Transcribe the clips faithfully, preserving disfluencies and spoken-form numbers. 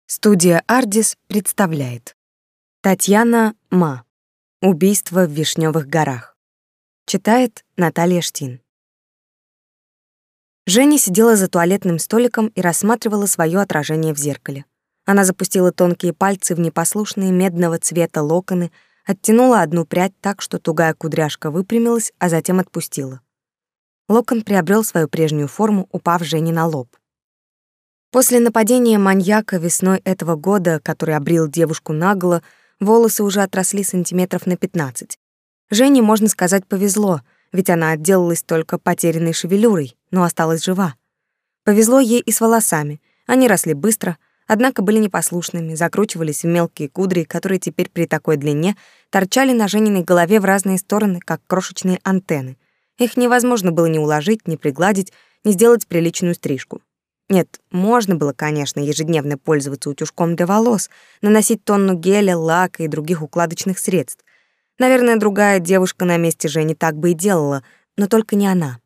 Студия «Ардис» представляет Татьяна Ма. «Убийство в Вишневых горах». Читает Наталья Штин. Женя сидела за туалетным столиком и рассматривала свое отражение в зеркале. Она запустила тонкие пальцы в непослушные медного цвета локоны, оттянула одну прядь так, что тугая кудряшка выпрямилась, а затем отпустила. Локон приобрел свою прежнюю форму, упав Жене на лоб. После нападения маньяка весной этого года, который обрил девушку наголо, волосы уже отросли сантиметров на пятнадцать. Жене, можно сказать, повезло, ведь она отделалась только потерянной шевелюрой, но осталась жива. Повезло ей и с волосами. Они росли быстро, однако были непослушными, закручивались в мелкие кудри, которые теперь при такой длине торчали на Жениной голове в разные стороны, как крошечные антенны. Их невозможно было ни уложить, ни пригладить, ни сделать приличную стрижку. Нет, можно было, конечно, ежедневно пользоваться утюжком для волос, наносить тонну геля, лака и других укладочных средств. Наверное, другая девушка на месте Жени так бы и делала, но только не она.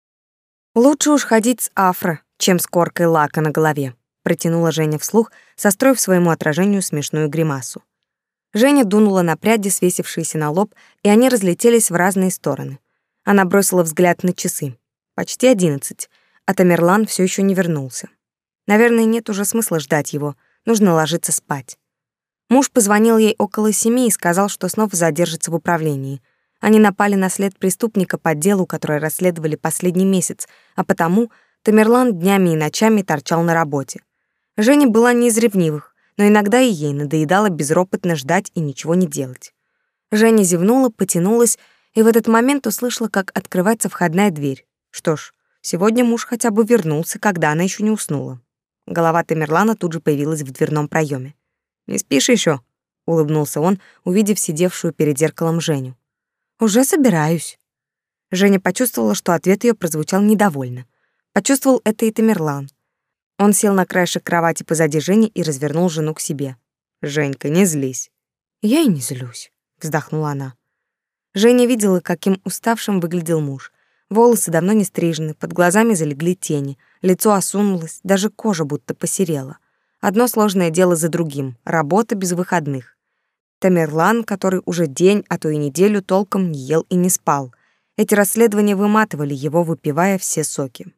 «Лучше уж ходить с афро, чем с коркой лака на голове», протянула Женя вслух, состроив своему отражению смешную гримасу. Женя дунула на пряди, свесившиеся на лоб, и они разлетелись в разные стороны. Она бросила взгляд на часы. Почти одиннадцать, а Тамерлан все еще не вернулся. Наверное, нет уже смысла ждать его, нужно ложиться спать. Муж позвонил ей около семи и сказал, что снова задержится в управлении. Они напали на след преступника по делу, которое расследовали последний месяц, а потому Тамерлан днями и ночами торчал на работе. Женя была не из ревнивых, но иногда и ей надоедало безропотно ждать и ничего не делать. Женя зевнула, потянулась, и в этот момент услышала, как открывается входная дверь. Что ж, сегодня муж хотя бы вернулся, когда она еще не уснула. Голова Тамерлана тут же появилась в дверном проеме. «Не спишь еще? Улыбнулся он, увидев сидевшую перед зеркалом Женю. «Уже собираюсь». Женя почувствовала, что ответ ее прозвучал недовольно. Почувствовал это и Тамерлан. Он сел на краешек кровати позади Жени и развернул жену к себе. «Женька, не злись». «Я и не злюсь», — вздохнула она. Женя видела, каким уставшим выглядел муж. Волосы давно не стрижены, под глазами залегли тени, лицо осунулось, даже кожа будто посерела. Одно сложное дело за другим, работа без выходных. Тамерлан, который уже день, а то и неделю толком не ел и не спал. Эти расследования выматывали его, выпивая все соки.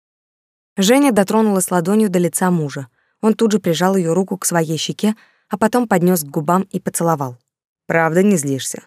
Женя дотронулась ладонью до лица мужа. Он тут же прижал ее руку к своей щеке, а потом поднес к губам и поцеловал. «Правда не злишься?»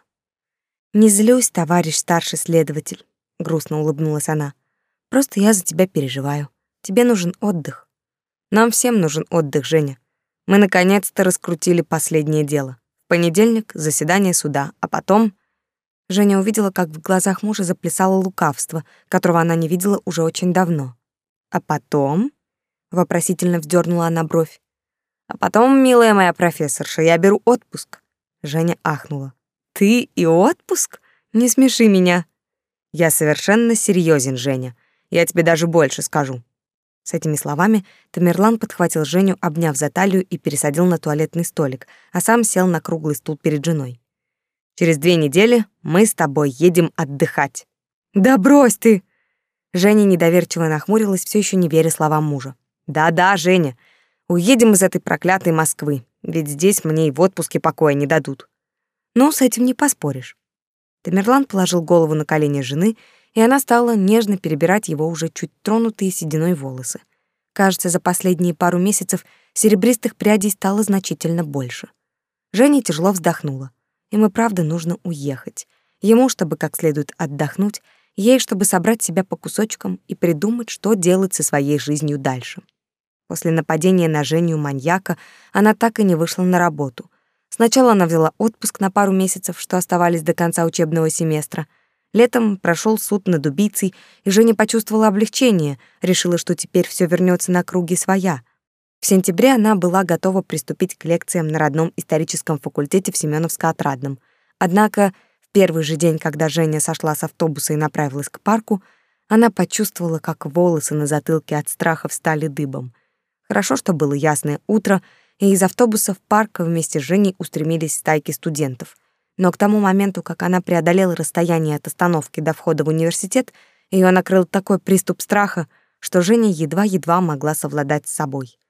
«Не злюсь, товарищ старший следователь», — грустно улыбнулась она. «Просто я за тебя переживаю. Тебе нужен отдых». «Нам всем нужен отдых, Женя. Мы наконец-то раскрутили последнее дело. В понедельник заседание суда, а потом...» Женя увидела, как в глазах мужа заплясало лукавство, которого она не видела уже очень давно. «А потом...» — вопросительно вздернула она бровь. «А потом, милая моя профессорша, я беру отпуск». Женя ахнула. «Ты и отпуск? Не смеши меня». «Я совершенно серьезен, Женя. Я тебе даже больше скажу». С этими словами Тамерлан подхватил Женю, обняв за талию и пересадил на туалетный столик, а сам сел на круглый стул перед женой. «Через две недели мы с тобой едем отдыхать». «Да брось ты!» Женя недоверчиво нахмурилась, все еще не веря словам мужа. «Да-да, Женя, уедем из этой проклятой Москвы, ведь здесь мне и в отпуске покоя не дадут». «Ну, с этим не поспоришь». Тамерлан положил голову на колени жены, и она стала нежно перебирать его уже чуть тронутые сединой волосы. Кажется, за последние пару месяцев серебристых прядей стало значительно больше. Женя тяжело вздохнула. Им и правда нужно уехать. Ему, чтобы как следует отдохнуть, ей, чтобы собрать себя по кусочкам и придумать, что делать со своей жизнью дальше. После нападения на Женю маньяка она так и не вышла на работу. Сначала она взяла отпуск на пару месяцев, что оставались до конца учебного семестра. Летом прошел суд над убийцей, и Женя почувствовала облегчение, решила, что теперь все вернется на круги своя. В сентябре она была готова приступить к лекциям на родном историческом факультете в Семёновско-Отрадном. Однако в первый же день, когда Женя сошла с автобуса и направилась к парку, она почувствовала, как волосы на затылке от страха встали дыбом. Хорошо, что было ясное утро, и из автобуса в парк вместе с Женей устремились стайки студентов. Но к тому моменту, как она преодолела расстояние от остановки до входа в университет, ее накрыл такой приступ страха, что Женя едва-едва могла совладать с собой.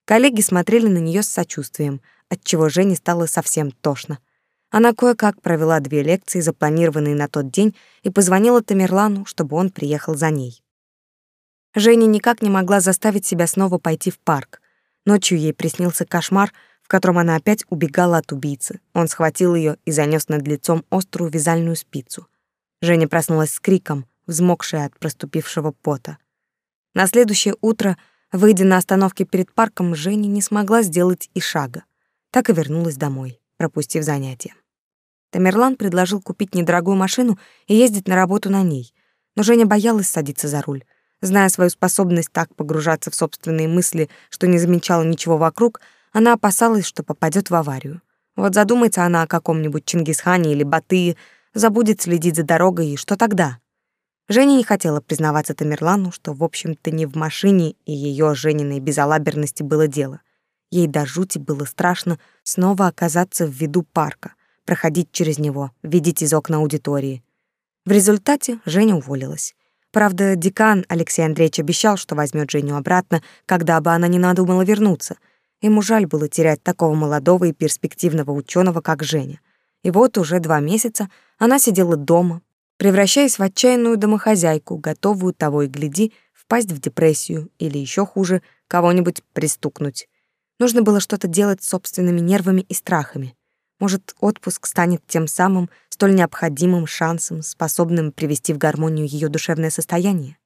Коллеги смотрели на нее с сочувствием, отчего Жене стало совсем тошно. Она кое-как провела две лекции, запланированные на тот день, и позвонила Тамерлану, чтобы он приехал за ней. Женя никак не могла заставить себя снова пойти в парк. Ночью ей приснился кошмар, в котором она опять убегала от убийцы. Он схватил ее и занес над лицом острую вязальную спицу. Женя проснулась с криком, взмокшая от проступившего пота. На следующее утро, выйдя на остановке перед парком, Женя не смогла сделать и шага. Так и вернулась домой, пропустив занятия. Тамерлан предложил купить недорогую машину и ездить на работу на ней, но Женя боялась садиться за руль. Зная свою способность так погружаться в собственные мысли, что не замечала ничего вокруг, она опасалась, что попадет в аварию. Вот задумается она о каком-нибудь Чингисхане или Батые, забудет следить за дорогой, и что тогда? Женя не хотела признаваться Тамерлану, что, в общем-то, не в машине и ее Жениной безалаберности было дело. Ей до жути было страшно снова оказаться в виду парка, проходить через него, видеть из окна аудитории. В результате Женя уволилась. Правда, декан Алексей Андреевич обещал, что возьмет Женю обратно, когда бы она не надумала вернуться. Ему жаль было терять такого молодого и перспективного ученого, как Женя. И вот уже два месяца она сидела дома, превращаясь в отчаянную домохозяйку, готовую того и гляди впасть в депрессию или еще хуже, кого-нибудь пристукнуть. Нужно было что-то делать с собственными нервами и страхами. Может, отпуск станет тем самым столь необходимым шансом, способным привести в гармонию ее душевное состояние?